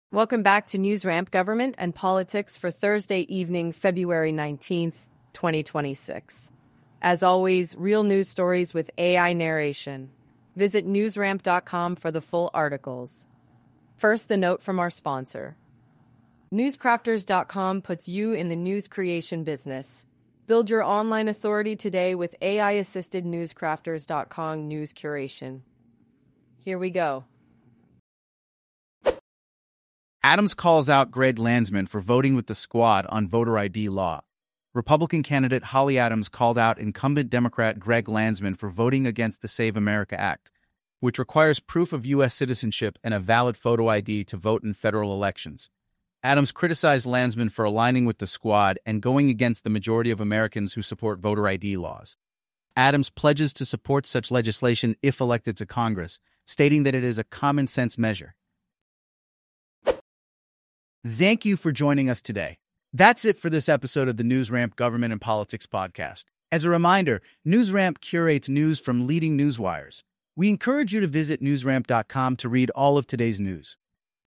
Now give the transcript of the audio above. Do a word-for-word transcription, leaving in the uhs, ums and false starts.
Welcome back to NewsRamp Government and Politics for Thursday evening, February nineteenth, twenty twenty-six. As always, real news stories with A I narration. Visit newsramp dot com for the full articles. First, a note from our sponsor. newscrafters dot com puts you in the news creation business. Build your online authority today with A I-assisted newscrafters dot com news curation. Here we go. Adams calls out Greg Landsman for voting with the squad on voter I D law. Republican candidate Holly Adams called out incumbent Democrat Greg Landsman for voting against the Save America Act, which requires proof of U S citizenship and a valid photo I D to vote in federal elections. Adams criticized Landsman for aligning with the squad and going against the majority of Americans who support voter I D laws. Adams pledges to support such legislation if elected to Congress, stating that it is a common-sense measure. Thank you for joining us today. That's it for this episode of the NewsRamp Government and Politics podcast. As a reminder, NewsRamp curates news from leading news wires. We encourage you to visit newsramp dot com to read all of today's news.